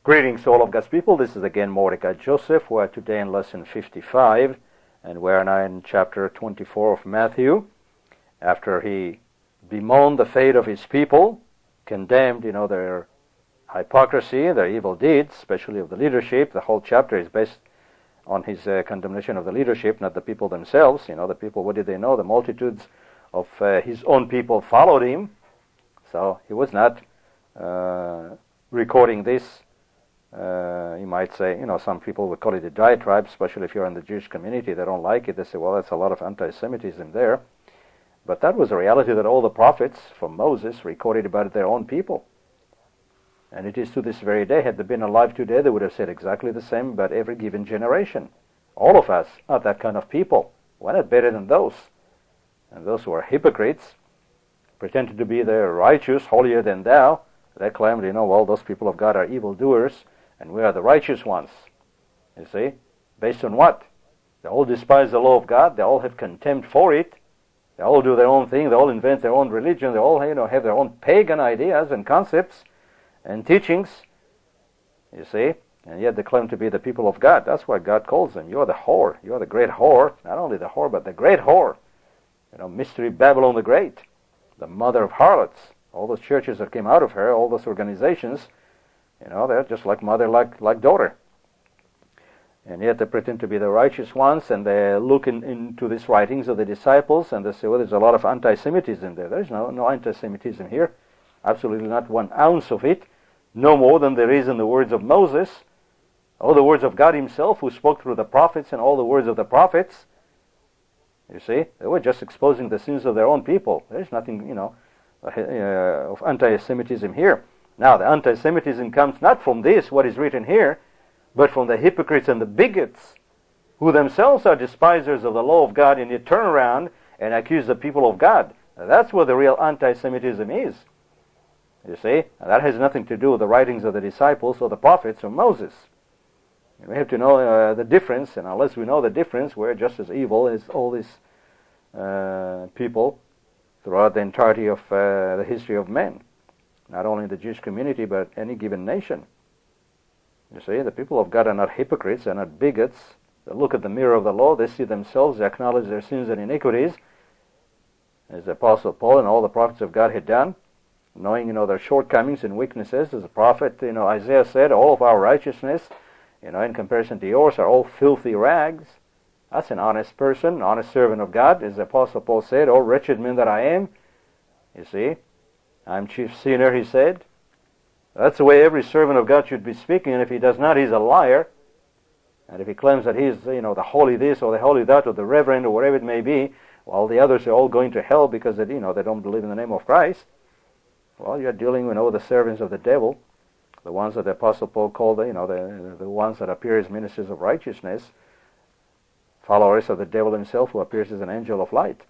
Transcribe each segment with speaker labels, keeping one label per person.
Speaker 1: Greetings to all of God's people. This is again Mordecai Joseph. We're today in lesson 55, and we're now in chapter 24 of Matthew. After he bemoaned the fate of his people, condemned, their hypocrisy, their evil deeds, especially of the leadership. The whole chapter is based on his condemnation of the leadership, not the people themselves. The people, what did they know? The multitudes of his own people followed him. So he was not recording this. You might say, some people would call it a diatribe, especially if you're in the Jewish community. They don't like it. They say, well, that's a lot of anti-Semitism there. But that was a reality that all the prophets from Moses recorded about their own people. And it is to this very day. Had they been alive today, they would have said exactly the same about every given generation. All of us are that kind of people. We're not better than those. And those who are hypocrites, pretended to be the righteous, holier than thou, they claimed, well, those people of God are evildoers, and we are the righteous ones. You see? Based on what? They all despise the law of God. They all have contempt for it. They all do their own thing. They all invent their own religion. They all, have their own pagan ideas and concepts and teachings. You see? And yet they claim to be the people of God. That's why God calls them. You are the whore. You are the great whore. Not only the whore, but the great whore. Mystery Babylon the Great. The mother of harlots. All those churches that came out of her, all those organizations, they're just like mother, like daughter. And yet they pretend to be the righteous ones, and they look into these writings of the disciples, and they say, well, there's a lot of anti-Semitism there. There's no anti-Semitism here. Absolutely not 1 ounce of it. No more than there is in the words of Moses, or the words of God himself, who spoke through the prophets, and all the words of the prophets. You see, they were just exposing the sins of their own people. There's nothing, of anti-Semitism here. Now, the anti-Semitism comes not from this, what is written here, but from the hypocrites and the bigots, who themselves are despisers of the law of God, and yet turn around and accuse the people of God. Now, that's where the real anti-Semitism is. You see, and that has nothing to do with the writings of the disciples or the prophets or Moses. We have to know the difference, and unless we know the difference, we're just as evil as all these people throughout the entirety of the history of men, not only the Jewish community, but any given nation. You see, the people of God are not hypocrites, they're not bigots. They look at the mirror of the law, they see themselves, they acknowledge their sins and iniquities, as the Apostle Paul and all the prophets of God had done, knowing, their shortcomings and weaknesses. As the prophet, Isaiah said, all of our righteousness, in comparison to yours, are all filthy rags. That's an honest person, an honest servant of God. As the Apostle Paul said, oh, wretched man that I am. You see, I'm chief sinner, he said. That's the way every servant of God should be speaking, and if he does not, he's a liar. And if he claims that he's, the holy this or the holy that or the reverend or whatever it may be, while the others are all going to hell because they don't believe in the name of Christ, well, you're dealing with the servants of the devil, the ones that the Apostle Paul called, the ones that appear as ministers of righteousness, followers of the devil himself, who appears as an angel of light.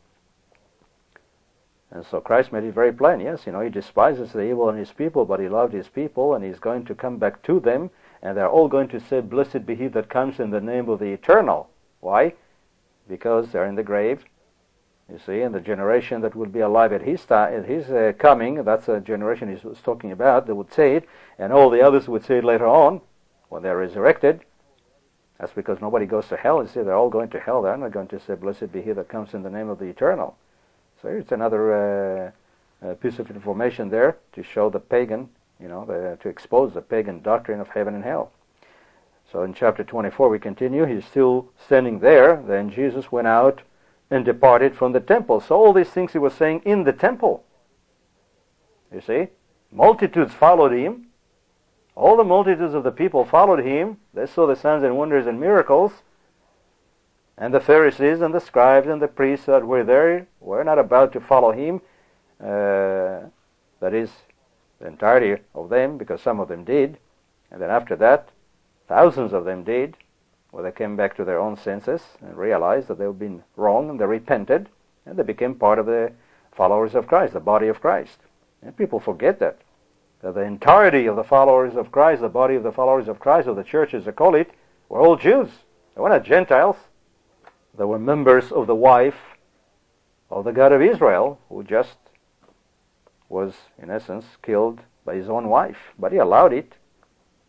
Speaker 1: And so Christ made it very plain. Yes, he despises the evil in his people, but he loved his people, and he's going to come back to them, and they're all going to say, blessed be he that comes in the name of the Eternal. Why? Because they're in the grave. You see, and the generation that will be alive at his coming, that's the generation he was talking about, they would say it, and all the others would say it later on, when they're resurrected. That's because nobody goes to hell. You see, they're all going to hell. They're not going to say, blessed be he that comes in the name of the Eternal. So it's another piece of information there to show the pagan, to expose the pagan doctrine of heaven and hell. So in chapter 24 we continue. He's still standing there. Then Jesus went out and departed from the temple. So all these things he was saying in the temple. You see, multitudes followed him. All the multitudes of the people followed him. They saw the signs and wonders and miracles. And the Pharisees and the scribes and the priests that were there were not about to follow him. That is, the entirety of them, because some of them did. And then after that, thousands of them did, where they came back to their own senses and realized that they had been wrong, and they repented, and they became part of the followers of Christ, the body of Christ. And people forget that the entirety of the followers of Christ, the body of the followers of Christ, or the church as they call it, were all Jews. They were not Gentiles. They were members of the wife of the God of Israel, who just was, in essence, killed by his own wife. But he allowed it.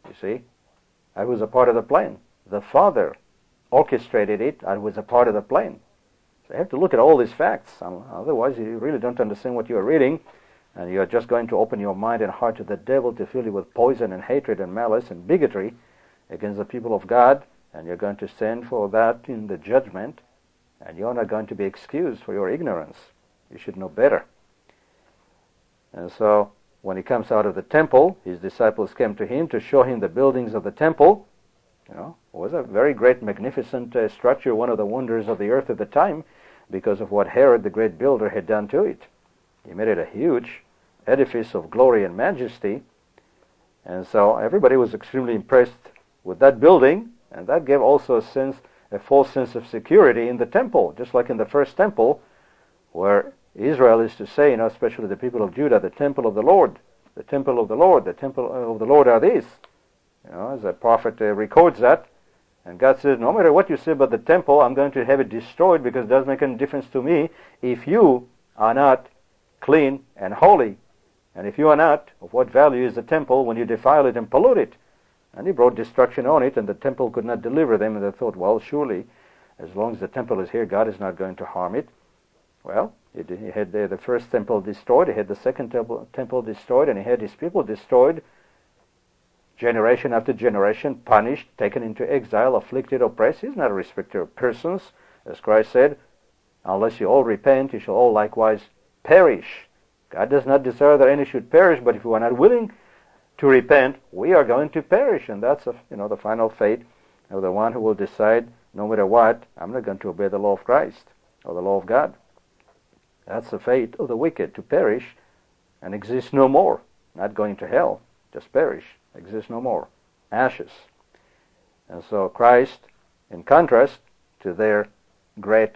Speaker 1: You see? I was a part of the plan. The Father orchestrated it. I was a part of the plan. So you have to look at all these facts. Otherwise, you really don't understand what you are reading, and you are just going to open your mind and heart to the devil to fill you with poison and hatred and malice and bigotry against the people of God, and you're going to stand for that in the judgment, and you're not going to be excused for your ignorance. You should know better. And so, when he comes out of the temple, his disciples came to him to show him the buildings of the temple. It was a very great, magnificent structure, one of the wonders of the earth at the time, because of what Herod, the great builder, had done to it. He made it a huge edifice of glory and majesty, and so everybody was extremely impressed with that building, and that gave also a false sense of security in the temple, just like in the first temple, where Israel is to say, especially the people of Judah, the temple of the Lord, the temple of the Lord, the temple of the Lord are these. As the prophet records that, and God says, no matter what you say about the temple, I'm going to have it destroyed, because it doesn't make any difference to me if you are not clean and holy. And if you are not, of what value is the temple when you defile it and pollute it? And he brought destruction on it, and the temple could not deliver them, and they thought, well, surely, as long as the temple is here, God is not going to harm it. Well, he had the first temple destroyed, he had the second temple destroyed, and he had his people destroyed, generation after generation, punished, taken into exile, afflicted, oppressed. He's not a respecter of persons. As Christ said, unless you all repent, you shall all likewise perish. God does not desire that any should perish, but if we are not willing to repent, we are going to perish. And that's the final fate of the one who will decide, no matter what, I'm not going to obey the law of Christ or the law of God. That's the fate of the wicked, to perish and exist no more. Not going to hell, just perish, exist no more. Ashes. And so Christ, in contrast to their great,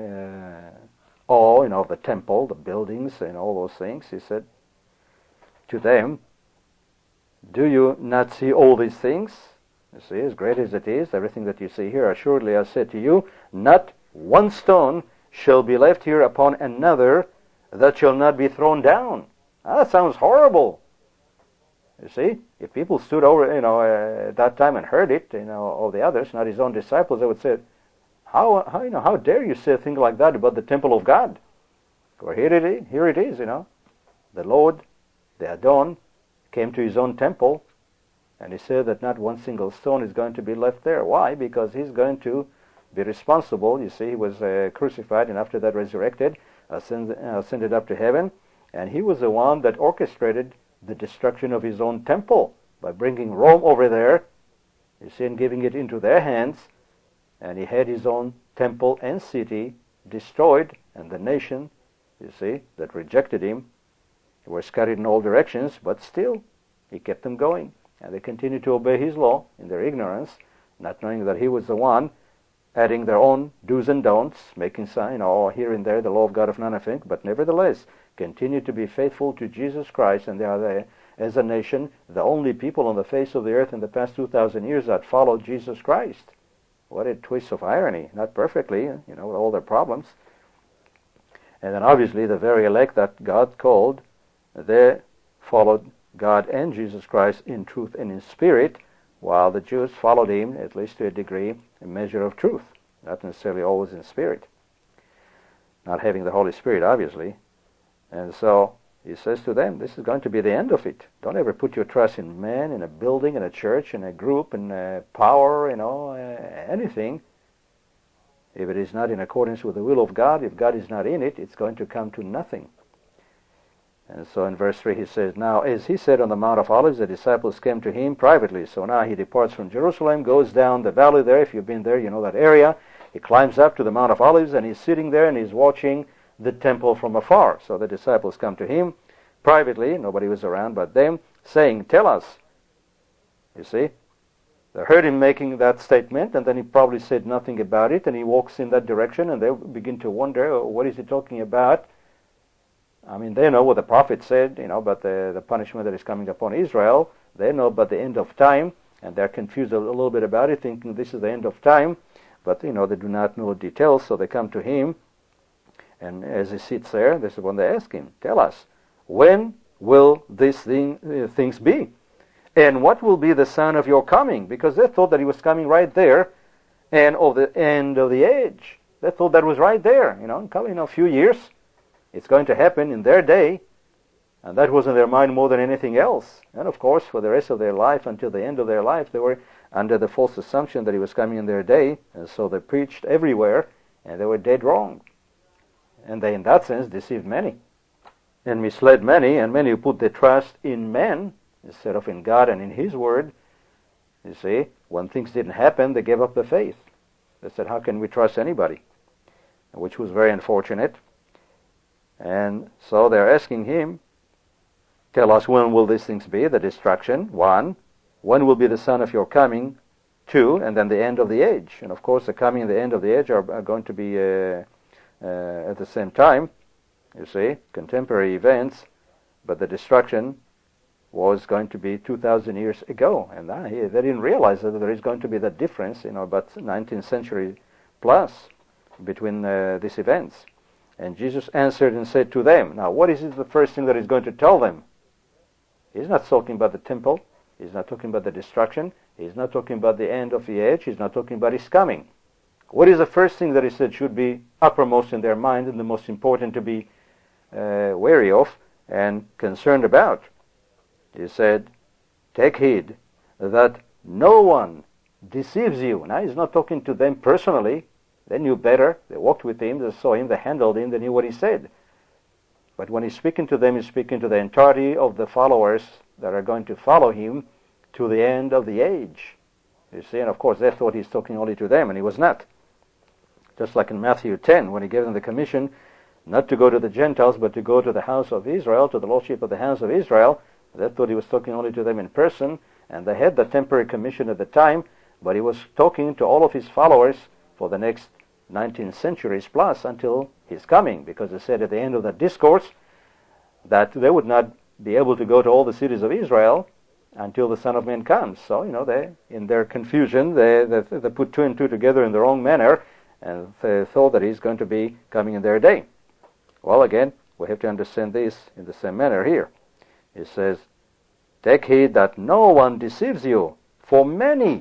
Speaker 1: awe, of the temple, the buildings, and all those things, he said to them, do you not see all these things? You see, as great as it is, everything that you see here, assuredly I say to you, not one stone shall be left here upon another that shall not be thrown down. That sounds horrible. You see, if people stood over, at that time and heard it, all the others, not his own disciples, they would say, how dare you say a thing like that about the temple of God? Well, here it is, the Lord, the Adon, came to his own temple, and he said that not one single stone is going to be left there. Why? Because he's going to be responsible. You see, he was crucified, and after that resurrected, ascended up to heaven, and he was the one that orchestrated the destruction of his own temple by bringing Rome over there, you see, and giving it into their hands, and he had his own temple and city destroyed, and the nation, you see, that rejected him were scattered in all directions, but still he kept them going, and they continued to obey his law in their ignorance, not knowing that he was the one adding their own do's and don'ts, making some, here and there the law of God of none effect, but nevertheless continue to be faithful to Jesus Christ, and they are there as a nation, the only people on the face of the earth in the past 2,000 years that followed Jesus Christ. What a twist of irony. Not perfectly, with all their problems. And then obviously the very elect that God called, they followed God and Jesus Christ in truth and in spirit, while the Jews followed him, at least to a degree, a measure of truth, not necessarily always in spirit. Not having the Holy Spirit, obviously. And so he says to them, this is going to be the end of it. Don't ever put your trust in man, in a building, in a church, in a group, in power, anything. If it is not in accordance with the will of God, if God is not in it, it's going to come to nothing. And so in verse 3 he says, now as he said on the Mount of Olives, the disciples came to him privately. So now he departs from Jerusalem, goes down the valley there. If you've been there, you know that area. He climbs up to the Mount of Olives, and he's sitting there, and he's watching the temple from afar. So the disciples come to him privately, nobody was around but them, saying, tell us. You see, they heard him making that statement, and then he probably said nothing about it, and he walks in that direction, and they begin to wonder, what is he talking about? I mean, they know what the prophet said, but the punishment that is coming upon Israel. They know about the end of time, and they're confused a little bit about it, thinking this is the end of time. But, they do not know details, so they come to him. And as he sits there, this is when they ask him, tell us, when will these things be? And what will be the sign of your coming? Because they thought that he was coming right there, and of the end of the age. They thought that was right there. In a few years, it's going to happen in their day, and that was in their mind more than anything else. And of course, for the rest of their life, until the end of their life, they were under the false assumption that he was coming in their day, and so they preached everywhere, and they were dead wrong. And they, in that sense, deceived many, and misled many, and many who put their trust in men instead of in God and in His Word. You see, when things didn't happen, they gave up the faith. They said, how can we trust anybody? Which was very unfortunate. And so they're asking him, tell us, when will these things be, the destruction? 1. When will be the sign of your coming? 2. And then the end of the age. And of course, the coming and the end of the age are going to be at the same time. You see, contemporary events. But the destruction was going to be 2,000 years ago. And they didn't realize that there is going to be that difference, about 19th century plus between these events. And Jesus answered and said to them, now what is the first thing that he's going to tell them? He's not talking about the temple. He's not talking about the destruction. He's not talking about the end of the age. He's not talking about his coming. What is the first thing that he said should be uppermost in their mind and the most important to be wary of and concerned about? He said, take heed that no one deceives you. Now he's not talking to them personally. They knew better. They walked with him. They saw him. They handled him. They knew what he said. But when he's speaking to them, he's speaking to the entirety of the followers that are going to follow him to the end of the age. You see, and of course they thought he's talking only to them, and he was not. Just like in Matthew 10, when he gave them the commission not to go to the Gentiles, but to go to the house of Israel, to the lordship of the house of Israel. They thought he was talking only to them in person, and they had the temporary commission at the time, but he was talking to all of his followers for the next 19 centuries plus until his coming, because he said at the end of that discourse that they would not be able to go to all the cities of Israel until the Son of Man comes. So, they, in their confusion, they put 2 and 2 together in the wrong manner, and they thought that he's going to be coming in their day. Well, again, we have to understand this in the same manner here. It says, take heed that no one deceives you, for many.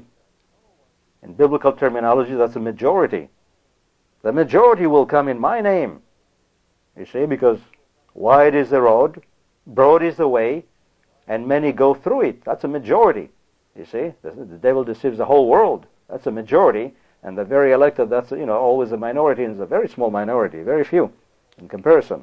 Speaker 1: In biblical terminology, that's a majority. The majority will come in my name. You see, because wide is the road, broad is the way, and many go through it. That's a majority. You see, the devil deceives the whole world. That's a majority. And the very elected, that's, always a minority, and it's a very small minority, very few in comparison.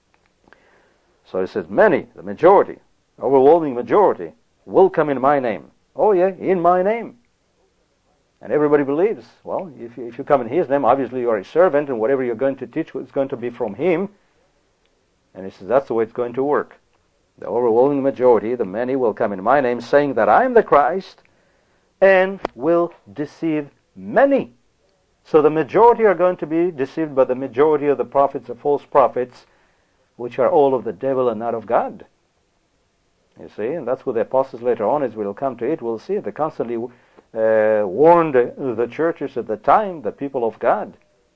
Speaker 1: So it says many, the majority, overwhelming majority, will come in my name. Oh yeah, in my name. And everybody believes. Well, if you come in his name, obviously you are a servant, and whatever you're going to teach is going to be from him. And he says that's the way it's going to work. The overwhelming majority, the many, will come in my name, saying that I am the Christ, and will deceive many. So the majority are going to be deceived by the majority of the prophets, the false prophets, which are all of the devil and not of God. You see, and that's what the apostles later on, as we'll come to it, we'll see. They constantly warned the churches at the time, the people of God,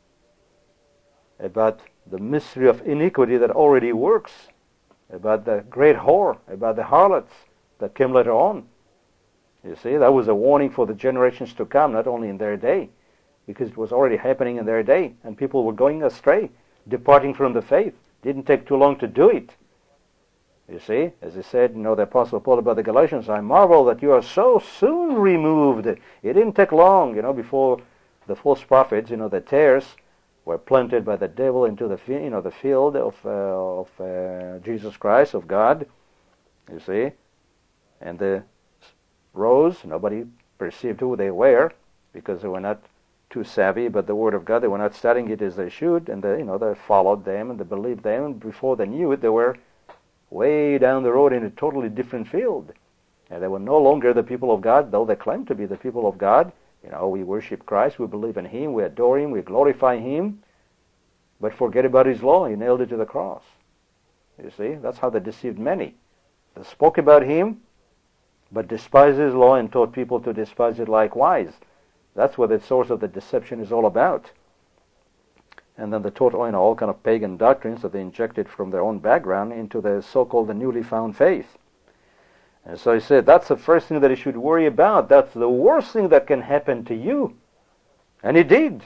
Speaker 1: about the mystery of iniquity that already works, about the great whore, about the harlots that came later on. You see, that was a warning for the generations to come, not only in their day, because it was already happening in their day, and people were going astray, departing from the faith. Didn't take too long to do it. You see, as he said, the Apostle Paul about the Galatians, I marvel that you are so soon removed. It didn't take long, before the false prophets, the tares were planted by the devil into the field of Jesus Christ, of God. You see, and the rose, nobody perceived who they were because they were not too savvy about the Word of God. They were not studying it as they should, and they followed them and they believed them, and before they knew it, they were way down the road in a totally different field. And they were no longer the people of God, though they claimed to be the people of God. We worship Christ, we believe in Him, we adore Him, we glorify Him, but forget about His law. He nailed it to the cross. You see, that's how they deceived many. They spoke about Him, but despised His law and taught people to despise it likewise. That's what the source of the deception is all about. And then they taught all kind of pagan doctrines that they injected from their own background into the so-called the newly found faith. And so he said, that's the first thing that you should worry about. That's the worst thing that can happen to you. And it did.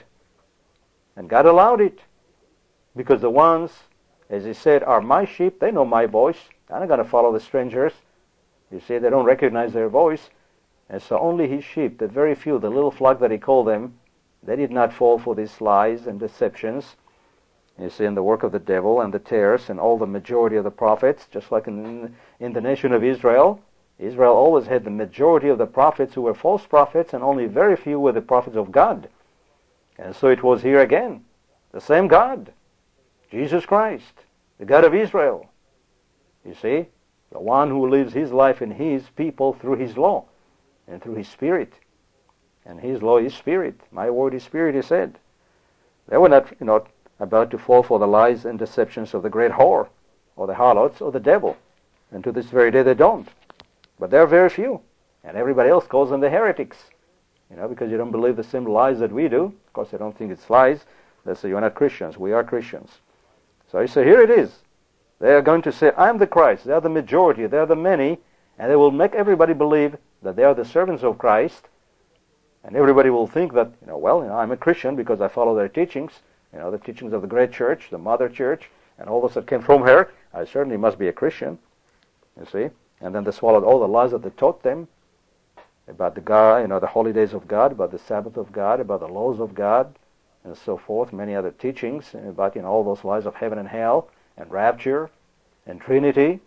Speaker 1: And God allowed it. Because the ones, as he said, are my sheep. They know my voice. They're not going to follow the strangers. You see, they don't recognize their voice. And so only his sheep, the very few, the little flock that he called them, they did not fall for these lies and deceptions. You see, in the work of the devil and the tares and all the majority of the prophets, just like in the nation of Israel, Israel always had the majority of the prophets who were false prophets, and only very few were the prophets of God. And so it was here again. The same God, Jesus Christ, the God of Israel. You see, the one who lives his life in his people through his law and through his Spirit. And his law is Spirit. My word is Spirit, he said. They were not, about to fall for the lies and deceptions of the great whore, or the harlots, or the devil. And to this very day they don't. But there are very few. And everybody else calls them the heretics. Because you don't believe the same lies that we do. Of course, they don't think it's lies. They say, you're not Christians. We are Christians. So he said, here it is. They are going to say, I'm the Christ. They are the majority. They are the many. And they will make everybody believe that they are the servants of Christ. And everybody will think that, I'm a Christian because I follow their teachings. The teachings of the great church, the mother church, and all those that came from her. I certainly must be a Christian. You see? And then they swallowed all the lies that they taught them about the God, the holy days of God, about the Sabbath of God, about the laws of God, and so forth, many other teachings about, all those lies of heaven and hell, and rapture, and Trinity,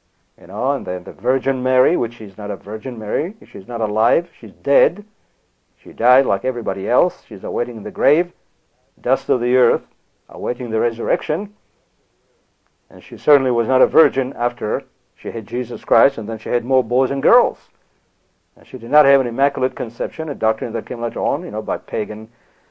Speaker 1: and then the Virgin Mary, which she's not a Virgin Mary, she's not alive, she's dead. She died like everybody else. She's awaiting in the grave, dust of the earth, awaiting the resurrection. And she certainly was not a virgin after she had Jesus Christ, and then she had more boys and girls. And she did not have an immaculate conception, a doctrine that came later on, by pagan,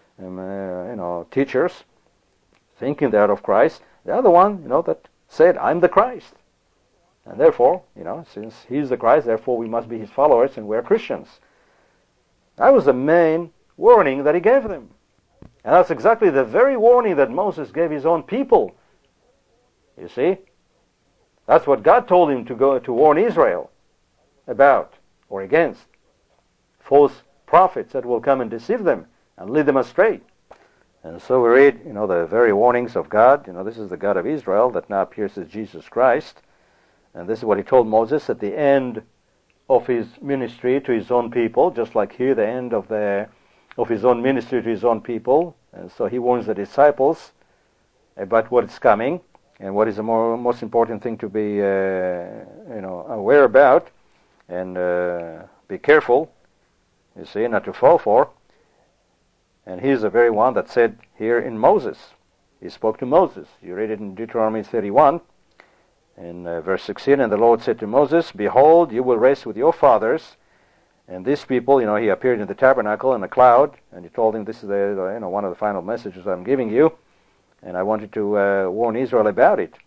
Speaker 1: teachers, thinking they're of Christ. The other one, that said, I'm the Christ. And therefore, since he's the Christ, therefore we must be his followers, and we're Christians. That was the main warning that he gave them. And that's exactly the very warning that Moses gave his own people. You see? That's what God told him to go to warn Israel about or against. False prophets that will come and deceive them and lead them astray. And so we read, the very warnings of God. This is the God of Israel that now appears as Jesus Christ. And this is what he told Moses at the end of his ministry to his own people, just like here, the end of his own ministry to his own people. And so he warns the disciples about what is coming and what is the most important thing to be, aware about and be careful, you see, not to fall for. And he's the very one that said here in Moses. He spoke to Moses. You read it in Deuteronomy 31. In verse 16, and the Lord said to Moses, behold, you will rest with your fathers, and these people, he appeared in the tabernacle in a cloud, and he told him, this is one of the final messages I'm giving you, and I wanted to warn Israel about it.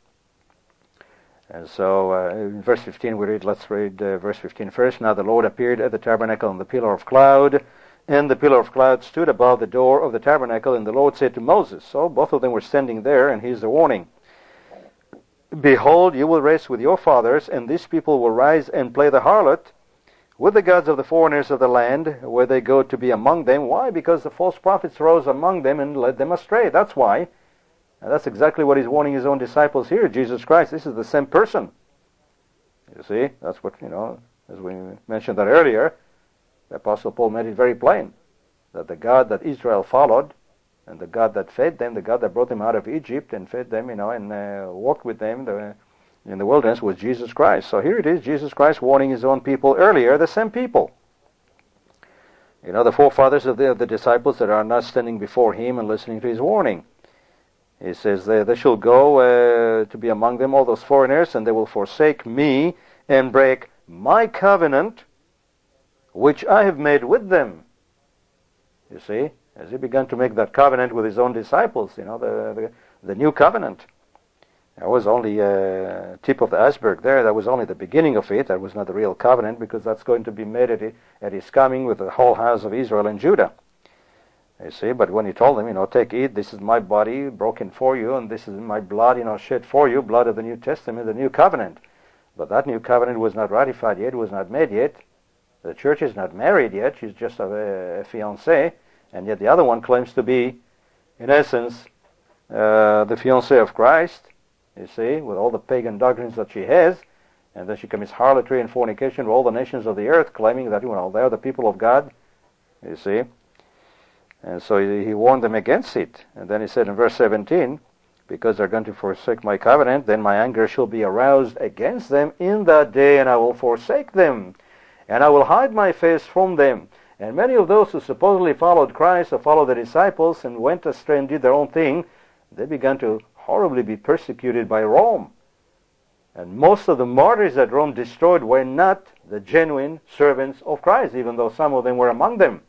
Speaker 1: And so in verse 15 let's read verse 15 first. Now the Lord appeared at the tabernacle in the pillar of cloud, and the pillar of cloud stood above the door of the tabernacle, and the Lord said to Moses. So both of them were standing there, and here's the warning. Behold, you will rest with your fathers, and these people will rise and play the harlot with the gods of the foreigners of the land, where they go to be among them. Why? Because the false prophets rose among them and led them astray. That's why. And that's exactly what he's warning his own disciples here. Jesus Christ, this is the same person. You see, that's what, as we mentioned that earlier, the Apostle Paul made it very plain, that the God that Israel followed, and the God that fed them, the God that brought them out of Egypt and fed them, and walked with them in the wilderness was Jesus Christ. So here it is, Jesus Christ warning his own people earlier, the same people. The forefathers of the disciples that are not standing before him and listening to his warning. He says, they shall go to be among them, all those foreigners, and they will forsake me and break my covenant, which I have made with them. You see? As he began to make that covenant with his own disciples, the new covenant. That was only a tip of the iceberg there. That was only the beginning of it. That was not the real covenant, because that's going to be made at his coming with the whole house of Israel and Judah. You see, but when he told them, take, eat, this is my body broken for you, and this is my blood, shed for you, blood of the New Testament, the new covenant. But that new covenant was not ratified yet, was not made yet. The church is not married yet, she's just a fiancée, and yet the other one claims to be, in essence, the fiancée of Christ, you see, with all the pagan doctrines that she has, and then she commits harlotry and fornication with all the nations of the earth, claiming that, they're the people of God, you see. And so he warned them against it. And then he said in verse 17, because they're going to forsake my covenant, then my anger shall be aroused against them in that day, and I will forsake them, and I will hide my face from them. And many of those who supposedly followed Christ or followed the disciples and went astray and did their own thing, they began to horribly be persecuted by Rome. And most of the martyrs that Rome destroyed were not the genuine servants of Christ, even though some of them were among them.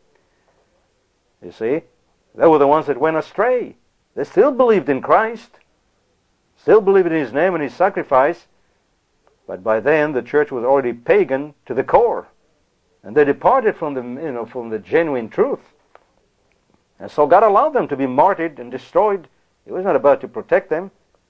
Speaker 1: You see, they were the ones that went astray. They still believed in Christ, still believed in His name and His sacrifice, but by then the church was already pagan to the core, and they departed from the genuine truth. And so God allowed them to be martyred and destroyed. He was not about to protect them.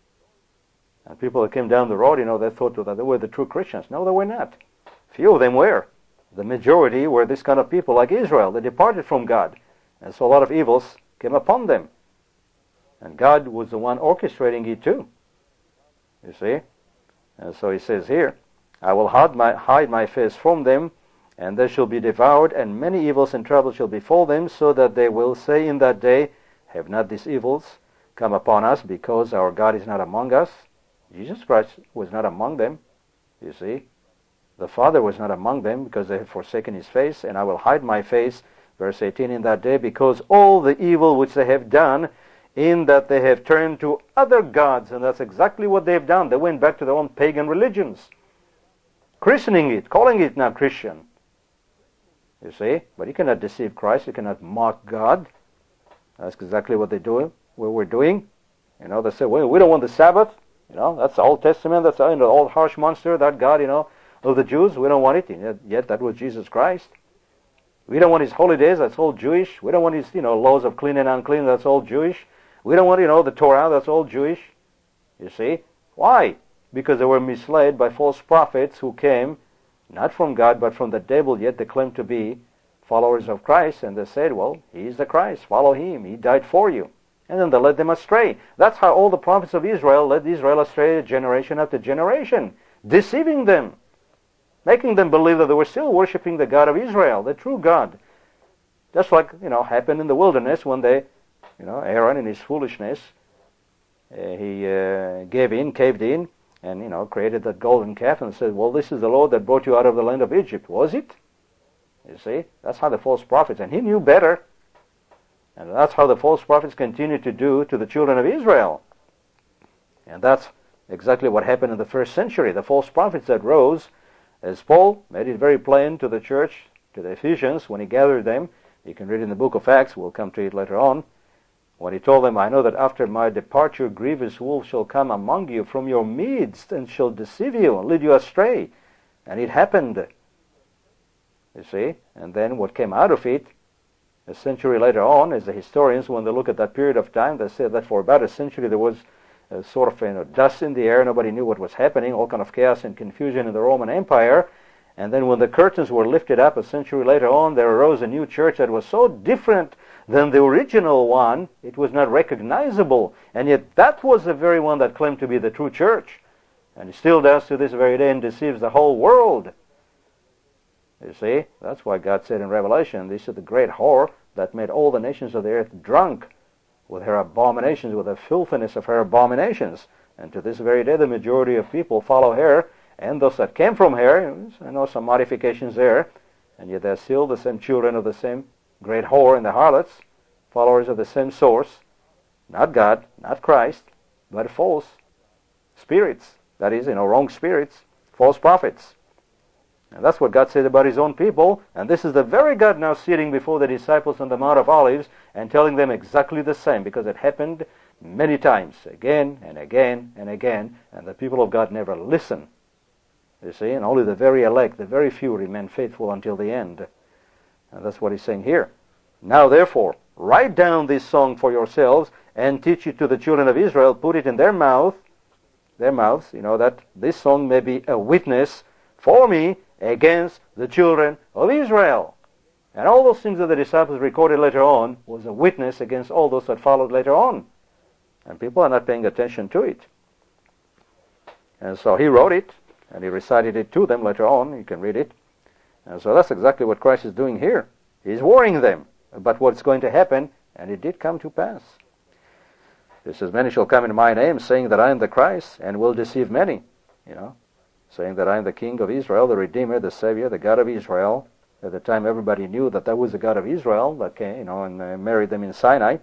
Speaker 1: And people that came down the road, they thought that they were the true Christians. No, they were not. Few of them were. The majority were this kind of people like Israel. They departed from God. And so a lot of evils came upon them. And God was the one orchestrating it too. You see? And so he says here, I will hide my face from them, and they shall be devoured, and many evils and troubles shall befall them, so that they will say in that day, have not these evils come upon us, because our God is not among us? Jesus Christ was not among them, you see. The Father was not among them, because they have forsaken His face, and I will hide my face, verse 18, in that day, because all the evil which they have done, in that they have turned to other gods. And that's exactly what they have done. They went back to their own pagan religions, christening it, calling it now Christian. You see? But you cannot deceive Christ. You cannot mock God. That's exactly what we're doing. They say, well, we don't want the Sabbath. That's the Old Testament. That's the old harsh monster, that God, of the Jews. We don't want it. And yet that was Jesus Christ. We don't want His holidays. That's all Jewish. We don't want His, laws of clean and unclean. That's all Jewish. We don't want, the Torah. That's all Jewish. You see? Why? Because they were misled by false prophets who came not from God but from the devil, yet they claimed to be followers of Christ, and they said, well, He's the Christ. Follow Him. He died for you. And then they led them astray. That's how all the prophets of Israel led Israel astray generation after generation, deceiving them, making them believe that they were still worshiping the God of Israel, the true God. Just like, happened in the wilderness when Aaron in his foolishness, he caved in, and, created that golden calf and said, well, this is the Lord that brought you out of the land of Egypt. Was it? You see, that's how the false prophets, and he knew better. And that's how the false prophets continued to do to the children of Israel. And that's exactly what happened in the first century. The false prophets that rose, as Paul made it very plain to the church, to the Ephesians, when he gathered them. You can read in the book of Acts, we'll come to it later on, when he told them, I know that after my departure grievous wolves shall come among you from your midst, and shall deceive you and lead you astray. And it happened. You see? And then what came out of it, a century later on, as the historians, when they look at that period of time, they say that for about a century there was a sort of dust in the air. Nobody knew what was happening, all kind of chaos and confusion in the Roman Empire. And then when the curtains were lifted up a century later on, there arose a new church that was so different than the original one, it was not recognizable. And yet that was the very one that claimed to be the true church. And it still does to this very day and deceives the whole world. You see, that's why God said in Revelation, this is the great whore that made all the nations of the earth drunk with her abominations, with the filthiness of her abominations. And to this very day, the majority of people follow her, and those that came from her, I know some modifications there, and yet they're still the same children of the same great whore and the harlots, followers of the same source, not God, not Christ, but false spirits. That is, wrong spirits, false prophets. And that's what God said about His own people. And this is the very God now sitting before the disciples on the Mount of Olives and telling them exactly the same, because it happened many times, again and again and again, and the people of God never listen. You see, and only the very elect, the very few, remain faithful until the end. And that's what He's saying here. Now therefore, write down this song for yourselves and teach it to the children of Israel, put it in their mouth, their mouths, that this song may be a witness for me against the children of Israel. And all those things that the disciples recorded later on was a witness against all those that followed later on. And people are not paying attention to it. And so he wrote it, and he recited it to them later on. You can read it. And so that's exactly what Christ is doing here. He's warning them about what's going to happen, and it did come to pass. He says, many shall come in my name, saying that I am the Christ, and will deceive many. Saying that I am the King of Israel, the Redeemer, the Savior, the God of Israel. At the time, everybody knew that that was the God of Israel that came, and married them in Sinai.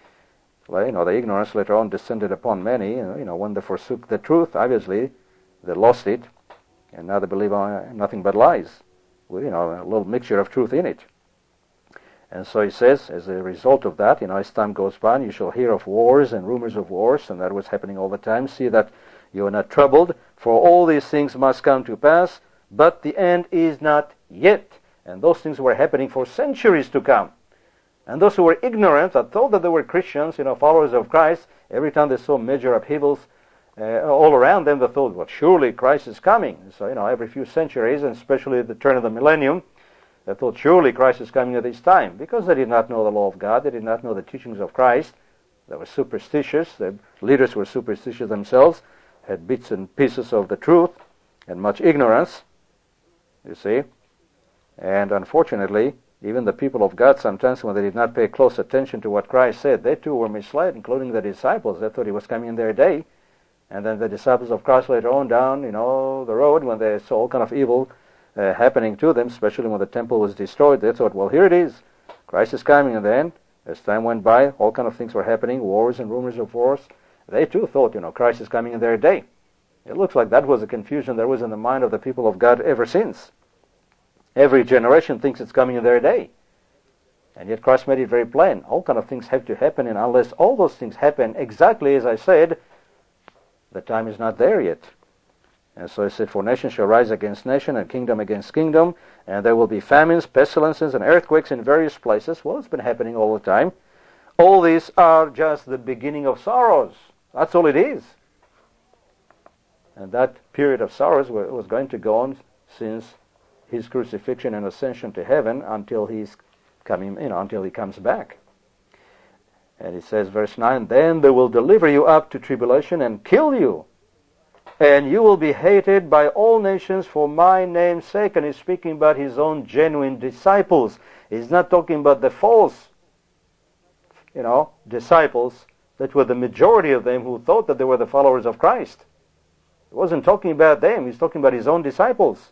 Speaker 1: Well, the ignorance later on descended upon many. When they forsook the truth, obviously, they lost it, and now they believe nothing but lies, with a little mixture of truth in it. And so he says, as a result of that, as time goes by, you shall hear of wars and rumors of wars, and that was happening all the time. See that you are not troubled, for all these things must come to pass, but the end is not yet. And those things were happening for centuries to come. And those who were ignorant, that thought that they were Christians, followers of Christ, every time they saw major upheavals all around them, they thought, well, surely Christ is coming. So, every few centuries, and especially at the turn of the millennium, they thought surely Christ is coming at this time, because they did not know the law of God, they did not know the teachings of Christ. They were superstitious, the leaders were superstitious themselves, had bits and pieces of the truth, and much ignorance, you see. And unfortunately, even the people of God, sometimes when they did not pay close attention to what Christ said, they too were misled, including the disciples. They thought he was coming in their day. And then the disciples of Christ later on down, the road, when they saw all kind of evil happening to them, especially when the temple was destroyed, they thought, well, here it is. Christ is coming. And then, as time went by, all kind of things were happening, wars and rumors of wars. They too thought, Christ is coming in their day. It looks like that was the confusion that was in the mind of the people of God ever since. Every generation thinks it's coming in their day. And yet Christ made it very plain. All kind of things have to happen, and unless all those things happen exactly as I said, the time is not there yet. And so he said, for nation shall rise against nation, and kingdom against kingdom, and there will be famines, pestilences, and earthquakes in various places. Well, it's been happening all the time. All these are just the beginning of sorrows. That's all it is. And that period of sorrows was going to go on since his crucifixion and ascension to heaven until he's coming, until he comes back. And it says, verse 9, then they will deliver you up to tribulation and kill you, and you will be hated by all nations for my name's sake. And he's speaking about his own genuine disciples. He's not talking about the false, disciples that were the majority of them who thought that they were the followers of Christ. He wasn't talking about them. He's talking about his own disciples.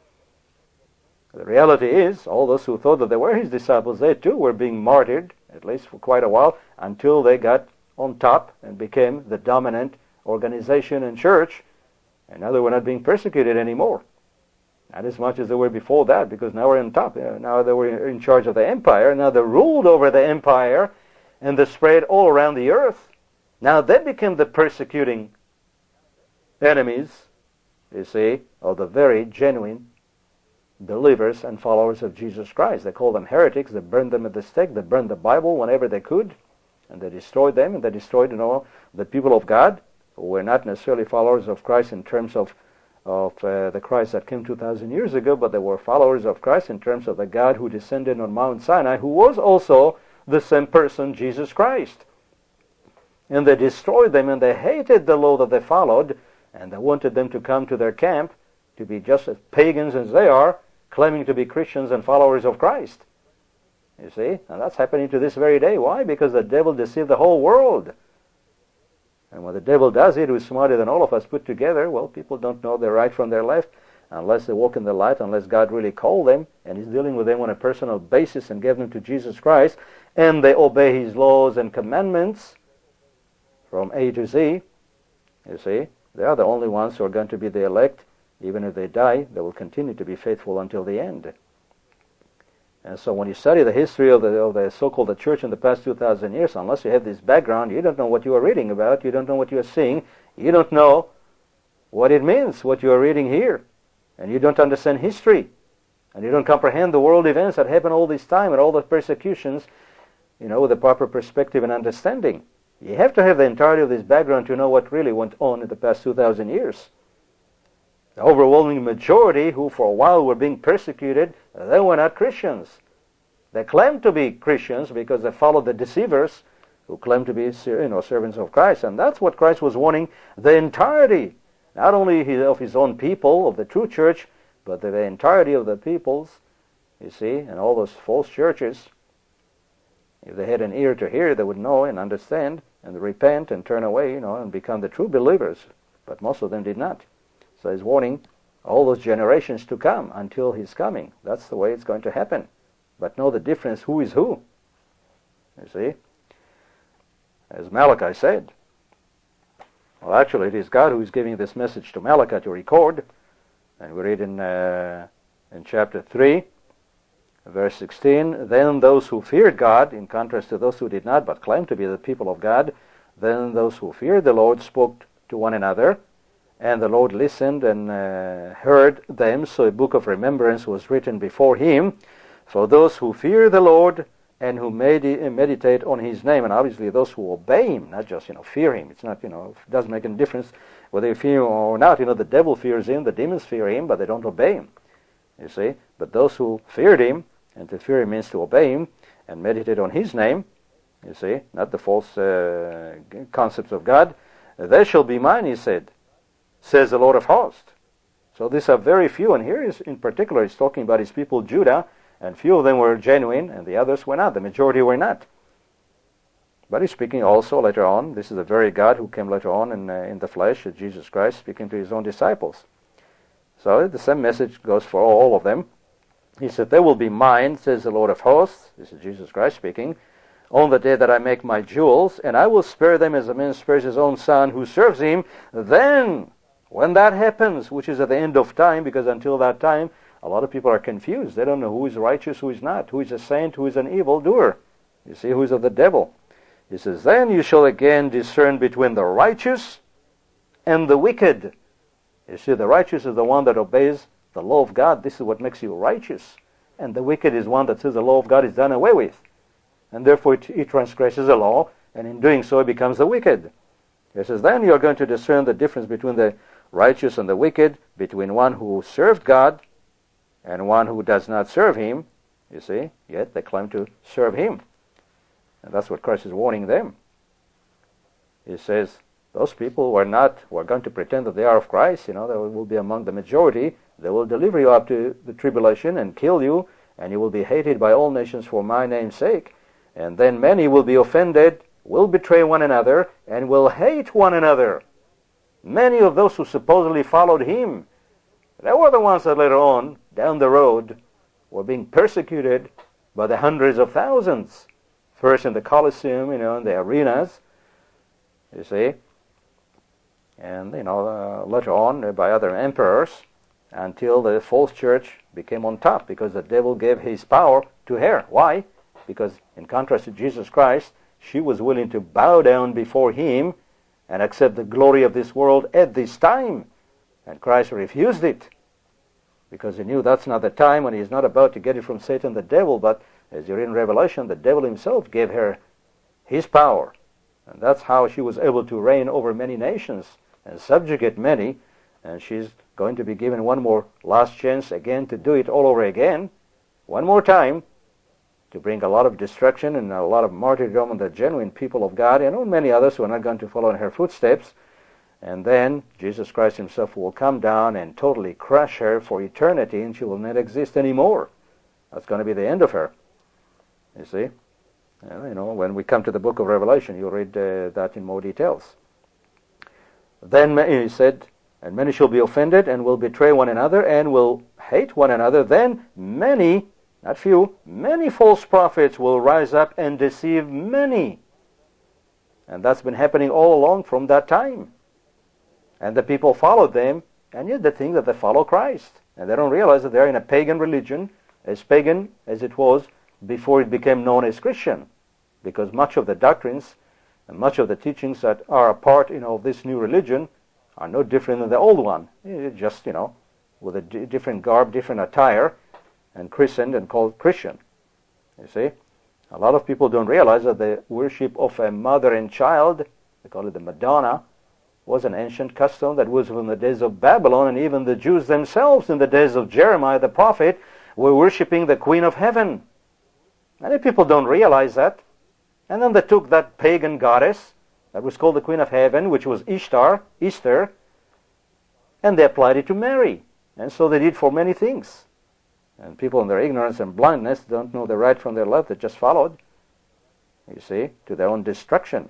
Speaker 1: The reality is, all those who thought that they were his disciples, they too were being martyred, at least for quite a while, until they got on top and became the dominant organization and church, and now they were not being persecuted anymore. Not as much as they were before that, because now we're on top. Now they were in charge of the empire. Now they ruled over the empire, and they spread all around the earth. Now they became the persecuting enemies, you see, of the very genuine believers and followers of Jesus Christ. They called them heretics. They burned them at the stake. They burned the Bible whenever they could, and they destroyed them, and they destroyed the people of God who were not necessarily followers of Christ in terms of the Christ that came 2,000 years ago, but they were followers of Christ in terms of the God who descended on Mount Sinai, who was also the same person, Jesus Christ. And they destroyed them, and they hated the law that they followed, and they wanted them to come to their camp to be just as pagans as they are, claiming to be Christians and followers of Christ. You see? And that's happening to this very day. Why? Because the devil deceived the whole world. And when the devil does it, who's smarter than all of us put together, well, people don't know their right from their left unless they walk in the light, unless God really called them and is dealing with them on a personal basis and gave them to Jesus Christ, and they obey his laws and commandments from A to Z. You see? They are the only ones who are going to be the elect. Even if they die, they will continue to be faithful until the end. And so when you study the history of the so-called the church in the past 2,000 years, unless you have this background, you don't know what you are reading about, you don't know what you are seeing, you don't know what it means, what you are reading here. And you don't understand history. And you don't comprehend the world events that happen all this time and all the persecutions, with the proper perspective and understanding. You have to have the entirety of this background to know what really went on in the past 2,000 years. The overwhelming majority who for a while were being persecuted, they were not Christians. They claimed to be Christians because they followed the deceivers who claimed to be servants of Christ. And that's what Christ was warning the entirety, not only of his own people, of the true church, but the entirety of the peoples, you see, and all those false churches. If they had an ear to hear, they would know and understand and repent and turn away, and become the true believers. But most of them did not. So he's warning all those generations to come until his coming. That's the way it's going to happen. But know the difference, who is who. You see? As Malachi said. Well, actually, it is God who is giving this message to Malachi to record. And we read in chapter 3, verse 16, then those who feared God, in contrast to those who did not but claimed to be the people of God, then those who feared the Lord spoke to one another, and the Lord listened and heard them, so a book of remembrance was written before him for those who fear the Lord and who meditate on his name. And obviously those who obey him, not just fear him. It's not, it doesn't make any difference whether you fear him or not. The devil fears him, the demons fear him, but they don't obey him. You see? But those who feared him, and to fear him means to obey him, and meditate on his name, you see, not the false concepts of God, they shall be mine, he said, says the Lord of hosts. So these are very few, and here is in particular he's talking about his people Judah, and few of them were genuine, and the others were not. The majority were not. But he's speaking also later on. This is the very God who came later on in the flesh, Jesus Christ, speaking to his own disciples. So the same message goes for all of them. He said, they will be mine, says the Lord of hosts. This is Jesus Christ speaking. On the day that I make my jewels, and I will spare them as a man spares his own son who serves him. Then, when that happens, which is at the end of time, because until that time, a lot of people are confused. They don't know who is righteous, who is not, who is a saint, who is an evildoer. You see, who is of the devil. He says, then you shall again discern between the righteous and the wicked. You see, the righteous is the one that obeys the law of God. This is what makes you righteous. And the wicked is one that says the law of God is done away with. And therefore he transgresses the law, and in doing so he becomes the wicked. He says, then you are going to discern the difference between the righteous and the wicked, between one who served God and one who does not serve him. You see, yet they claim to serve him. And that's what Christ is warning them. He says, those people who are going to pretend that they are of Christ, they will be among the majority. They will deliver you up to the tribulation and kill you, and you will be hated by all nations for my name's sake. And then many will be offended, will betray one another, and will hate one another. Many of those who supposedly followed him, they were the ones that later on, down the road, were being persecuted by the hundreds of thousands. First in the Colosseum, in the arenas, you see, and later on by other emperors, until the false church became on top, because the devil gave his power to her. Why? Because in contrast to Jesus Christ, she was willing to bow down before him and accept the glory of this world at this time. And Christ refused it, because he knew that's not the time when he's not about to get it from Satan the devil, but as you read in Revelation, the devil himself gave her his power. And that's how she was able to reign over many nations and subjugate many. And she's going to be given one more last chance again to do it all over again, one more time, to bring a lot of destruction and a lot of martyrdom on the genuine people of God, and on many others who are not going to follow in her footsteps. And then Jesus Christ himself will come down and totally crush her for eternity, and she will not exist anymore. That's going to be the end of her. You see? And, when we come to the book of Revelation, you'll read that in more details. Then he said, and many shall be offended and will betray one another and will hate one another. Then many, not few, many false prophets will rise up and deceive many. And that's been happening all along from that time. And the people followed them, and yet they think that they follow Christ. And they don't realize that they're in a pagan religion, as pagan as it was before it became known as Christian. Because much of the doctrines and much of the teachings that are a part of this new religion are no different than the old one. It's just, with a different garb, different attire, and christened and called Christian. You see? A lot of people don't realize that the worship of a mother and child, they call it the Madonna, was an ancient custom that was from the days of Babylon, and even the Jews themselves in the days of Jeremiah the prophet were worshiping the Queen of Heaven. Many people don't realize that. And then they took that pagan goddess that was called the Queen of Heaven, which was Ishtar, Easter, and they applied it to Mary. And so they did for many things. And people in their ignorance and blindness don't know the right from their left. They just followed, you see, to their own destruction.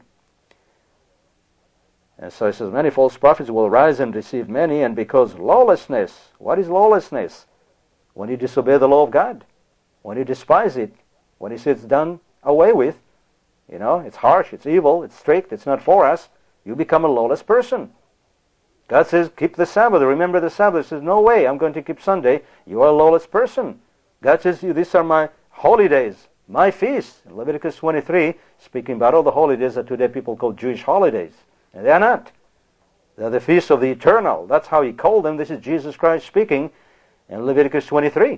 Speaker 1: And so it says, many false prophets will rise and deceive many, and because lawlessness. What is lawlessness? When you disobey the law of God. When you despise it. When you say it's done away with. You know, it's harsh, it's evil, it's strict, it's not for us. You become a lawless person. God says, keep the Sabbath, remember the Sabbath. He says, no way, I'm going to keep Sunday. You are a lawless person. God says, these are my holy days, my feasts. In Leviticus 23, speaking about all the holy days that today people call Jewish holidays. And they are not. They're the feasts of the eternal. That's how he called them. This is Jesus Christ speaking in Leviticus 23.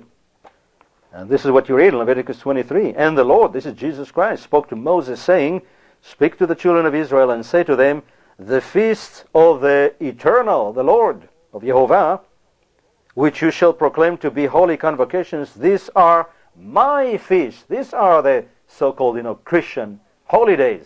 Speaker 1: And this is what you read in Leviticus 23. And the Lord, this is Jesus Christ, spoke to Moses, saying, speak to the children of Israel and say to them, the feast of the eternal, the Lord, of Jehovah, which you shall proclaim to be holy convocations, these are my feasts. These are the so-called, Christian holidays.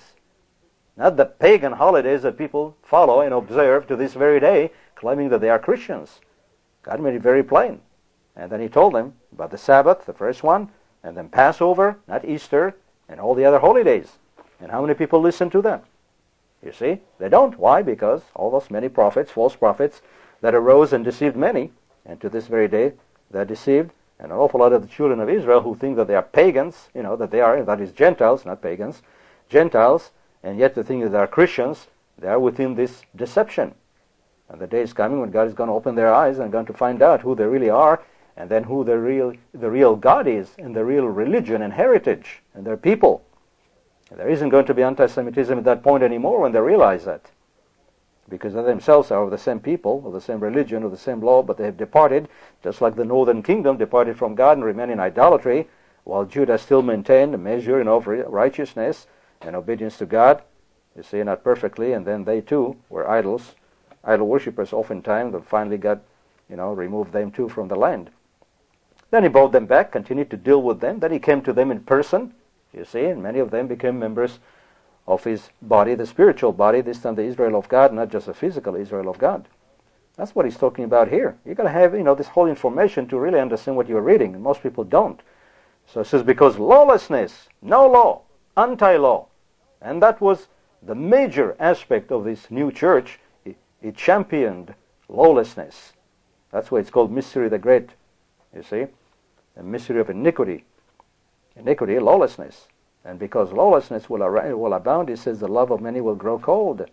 Speaker 1: Not the pagan holidays that people follow and observe to this very day, claiming that they are Christians. God made it very plain. And then he told them about the Sabbath, the first one, and then Passover, not Easter, and all the other holidays. And how many people listen to them? You see, they don't. Why? Because all those many prophets, false prophets, that arose and deceived many, and to this very day they're deceived, and an awful lot of the children of Israel who think that they are pagans, that is Gentiles, not pagans, Gentiles, and yet they think that they are Christians, they are within this deception. And the day is coming when God is going to open their eyes and going to find out who they really are, and then who the real God is, and the real religion and heritage, and their people. There isn't going to be anti-Semitism at that point anymore when they realize that. Because they themselves are of the same people, of the same religion, of the same law, but they have departed, just like the northern kingdom departed from God and remained in idolatry, while Judah still maintained a measure of righteousness and obedience to God. You see, not perfectly, and then they too were idol worshippers oftentimes, but finally God, removed them too from the land. Then he brought them back, continued to deal with them. Then he came to them in person. You see, and many of them became members of his body, the spiritual body, this time the Israel of God, not just the physical Israel of God. That's what he's talking about here. You've got to have, this whole information to really understand what you're reading, and most people don't. So it says, because lawlessness, no law, anti-law, and that was the major aspect of this new church. It championed lawlessness. That's why it's called Mystery the Great, you see, a mystery of iniquity. Iniquity, lawlessness. And because lawlessness will abound, it says the love of many will grow cold.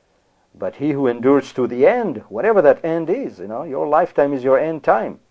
Speaker 1: But he who endures to the end, whatever that end is, your lifetime is your end time.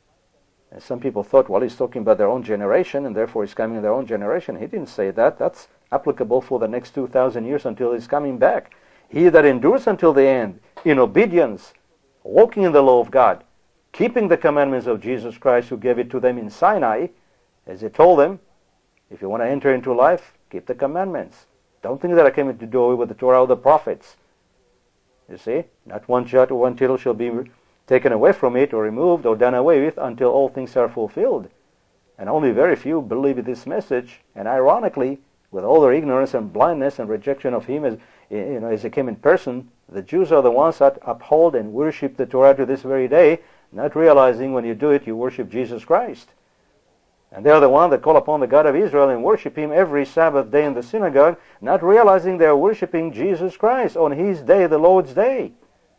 Speaker 1: And some people thought, well, he's talking about their own generation, and therefore he's coming in their own generation. He didn't say that. That's applicable for the next 2,000 years until he's coming back. He that endures until the end, in obedience, walking in the law of God, keeping the commandments of Jesus Christ, who gave it to them in Sinai, as he told them, if you want to enter into life, keep the commandments. Don't think that I came to do away with the Torah or the prophets. You see, not one jot or one tittle shall be taken away from it, or removed, or done away with, until all things are fulfilled. And only very few believe this message. And ironically, with all their ignorance and blindness and rejection of him as he came in person, the Jews are the ones that uphold and worship the Torah to this very day, not realizing when you do it, you worship Jesus Christ. And they are the ones that call upon the God of Israel and worship him every Sabbath day in the synagogue, not realizing they are worshiping Jesus Christ on his day, the Lord's day.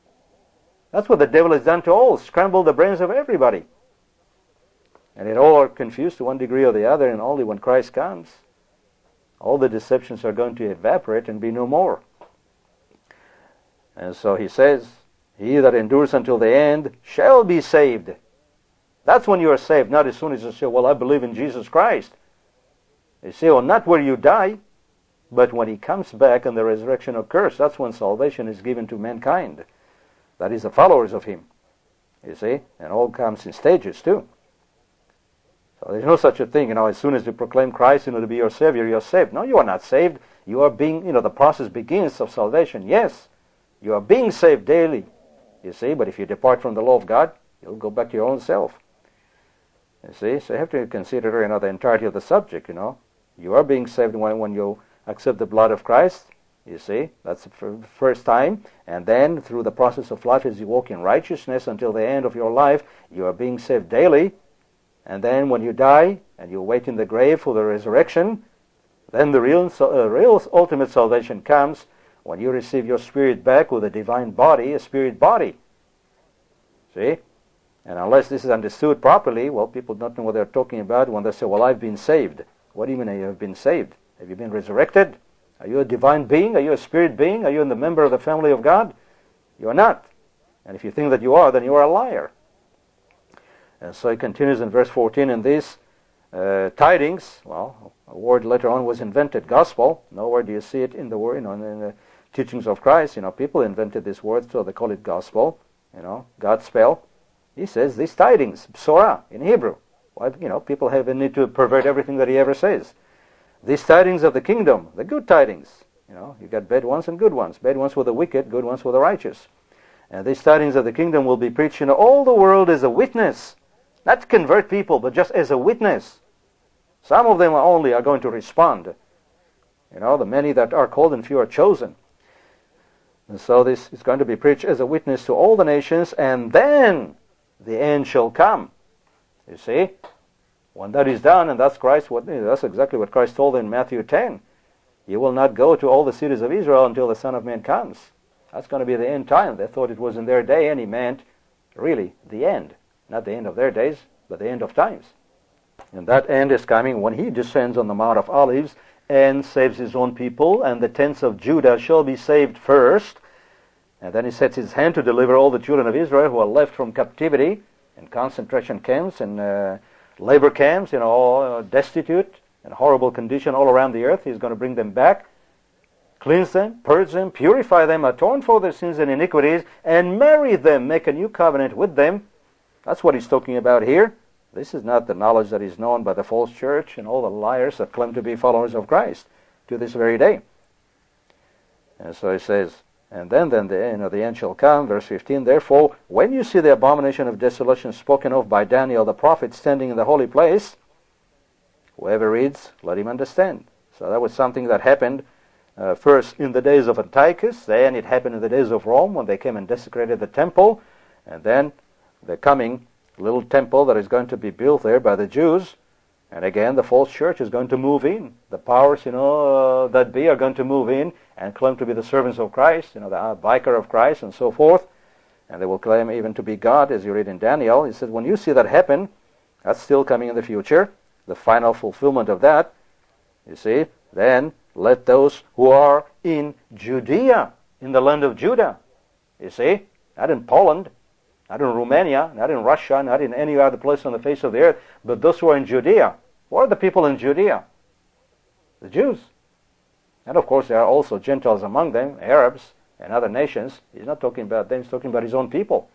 Speaker 1: That's what the devil has done to all, scrambled the brains of everybody. And it all are confused to one degree or the other, and only when Christ comes, all the deceptions are going to evaporate and be no more. And so he says, he that endures until the end shall be saved. That's when you are saved, not as soon as you say, well, I believe in Jesus Christ. You see, well, not where you die, but when he comes back and the resurrection occurs, that's when salvation is given to mankind. That is the followers of him. You see, and all comes in stages too. So there's no such a thing, as soon as you proclaim Christ, to be your Savior, you're saved. No, you are not saved. You are being, the process begins of salvation. Yes, you are being saved daily, you see, but if you depart from the law of God, you'll go back to your own self. You see, so you have to consider, the entirety of the subject, You are being saved when you accept the blood of Christ, you see. That's the first time. And then through the process of life, as you walk in righteousness until the end of your life, you are being saved daily. And then when you die and you wait in the grave for the resurrection, then the real ultimate salvation comes when you receive your spirit back with a divine body, a spirit body. See? And unless this is understood properly, people don't know what they're talking about when they say, well, I've been saved. What do you mean you have been saved? Have you been resurrected? Are you a divine being? Are you a spirit being? Are you a member of the family of God? You are not. And if you think that you are, then you are a liar. And so he continues in verse 14, in these tidings, a word later on was invented, gospel. Nowhere do you see it in the word, in the teachings of Christ. People invented this word, so they call it gospel. God spell. He says these tidings, Psorah in Hebrew. People have a need to pervert everything that he ever says. These tidings of the kingdom, the good tidings. You got bad ones and good ones. Bad ones for the wicked, good ones for the righteous. And these tidings of the kingdom will be preached in all the world as a witness. Not to convert people, but just as a witness. Some of them only are going to respond. The many that are called and few are chosen. And so this is going to be preached as a witness to all the nations, and then the end shall come. You see? When that is done, and that's exactly what Christ told in Matthew 10. You will not go to all the cities of Israel until the Son of Man comes. That's going to be the end time. They thought it was in their day, and he meant really the end. Not the end of their days, but the end of times. And that end is coming when he descends on the Mount of Olives and saves his own people, and the tents of Judah shall be saved first. And then he sets his hand to deliver all the children of Israel who are left from captivity in concentration camps and labor camps, all destitute and horrible condition all around the earth. He's going to bring them back, cleanse them, purge them, purify them, atone for their sins and iniquities, and marry them, make a new covenant with them. That's what he's talking about here. This is not the knowledge that is known by the false church and all the liars that claim to be followers of Christ to this very day. And so he says, and then the end shall come, verse 15, therefore, when you see the abomination of desolation spoken of by Daniel the prophet standing in the holy place, whoever reads, let him understand. So that was something that happened first in the days of Antiochus, then it happened in the days of Rome when they came and desecrated the temple, and then the coming little temple that is going to be built there by the Jews, and again the false church is going to move in. The powers, that be are going to move in and claim to be the servants of Christ, the vicar of Christ and so forth, and they will claim even to be God, as you read in Daniel. He said, when you see that happen, that's still coming in the future, the final fulfillment of that, you see, then let those who are in Judea, in the land of Judah, you see, not in Poland, not in Romania, not in Russia, not in any other place on the face of the earth, but those who are in Judea. What are the people in Judea? The Jews. And of course there are also Gentiles among them, Arabs and other nations. He's not talking about them, he's talking about his own people.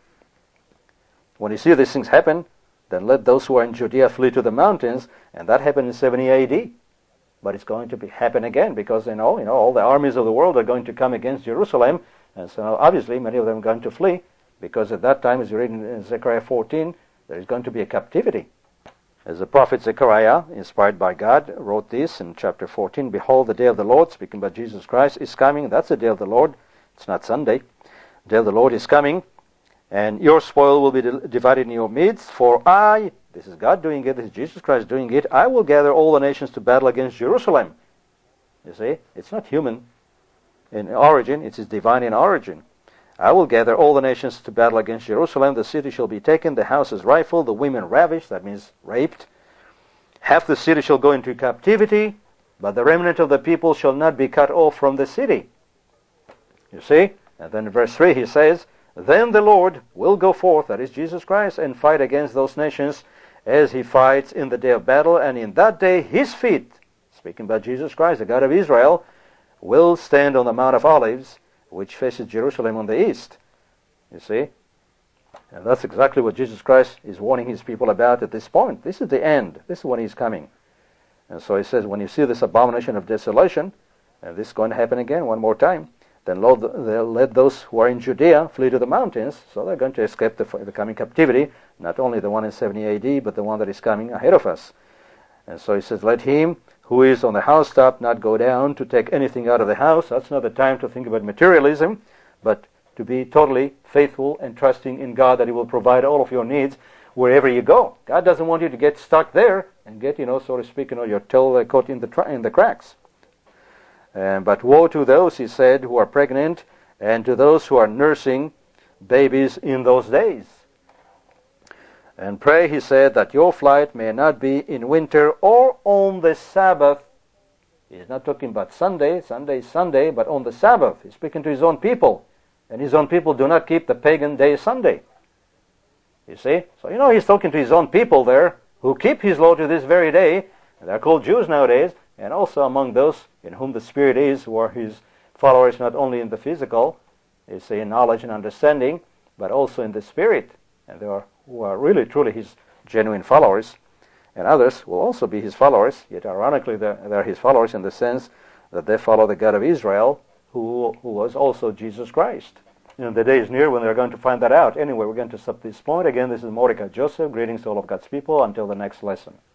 Speaker 1: When you see these things happen, then let those who are in Judea flee to the mountains, and that happened in 70 AD. But it's going to happen again, because all the armies of the world are going to come against Jerusalem, and so obviously many of them are going to flee. Because at that time, as you read in Zechariah 14, there is going to be a captivity. As the prophet Zechariah, inspired by God, wrote this in chapter 14, behold, the day of the Lord, speaking about Jesus Christ, is coming. That's the day of the Lord. It's not Sunday. The day of the Lord is coming, and your spoil will be divided in your midst. For I, this is God doing it, this is Jesus Christ doing it, I will gather all the nations to battle against Jerusalem. You see, it's not human in origin, it is divine in origin. I will gather all the nations to battle against Jerusalem. The city shall be taken, the houses rifled, the women ravished, that means raped. Half the city shall go into captivity, but the remnant of the people shall not be cut off from the city. You see? And then in verse 3 he says, then the Lord will go forth, that is Jesus Christ, and fight against those nations as he fights in the day of battle, and in that day his feet, speaking about Jesus Christ, the God of Israel, will stand on the Mount of Olives, which faces Jerusalem on the east. You see? And that's exactly what Jesus Christ is warning his people about at this point. This is the end. This is when he's coming. And so he says, when you see this abomination of desolation, and this is going to happen again one more time, then let those who are in Judea flee to the mountains. So they're going to escape the coming captivity, not only the one in 70 AD, but the one that is coming ahead of us. And so he says, let him who is on the housetop not go down to take anything out of the house. That's not the time to think about materialism, but to be totally faithful and trusting in God that he will provide all of your needs wherever you go. God doesn't want you to get stuck there and get, so to speak, your toe caught in the cracks. But woe to those, he said, who are pregnant, and to those who are nursing babies in those days. And pray, he said, that your flight may not be in winter or on the Sabbath. He's not talking about Sunday, but on the Sabbath. He's speaking to his own people. And his own people do not keep the pagan day Sunday. You see? So, he's talking to his own people there who keep his law to this very day. And they're called Jews nowadays. And also among those in whom the Spirit is, who are his followers not only in the physical, in knowledge and understanding, but also in the Spirit. And there are who are really, truly his genuine followers. And others will also be his followers. Yet ironically, they're his followers in the sense that they follow the God of Israel, who was also Jesus Christ. The day is near when they're going to find that out. Anyway, we're going to stop this point. Again, this is Mordecai Joseph. Greetings to all of God's people. Until the next lesson.